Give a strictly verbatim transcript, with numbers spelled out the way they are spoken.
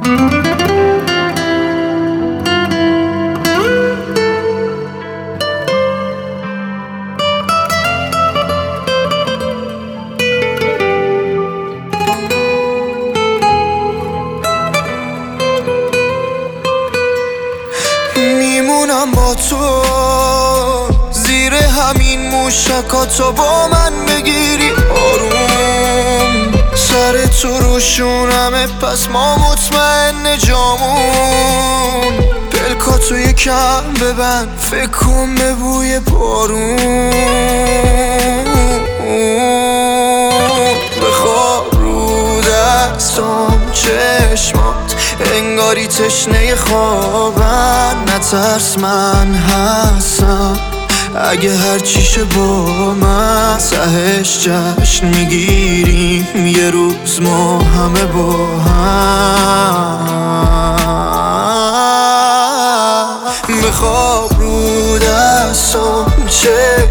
میمونم با تو زیر همین موشکاتو با من بگیری آروم، سر تو روشونمه پس ما مطمئن جامون. پلکاتو یکم ببند فکر کن به بوی بارون، بخواب رو دستام چشمات انگاری تشنه خوابن. نترس من هستم اگه هر چیشه با من، تهش جشن میگیریم یه روز ما همه با هم. بخواب رو دستام چه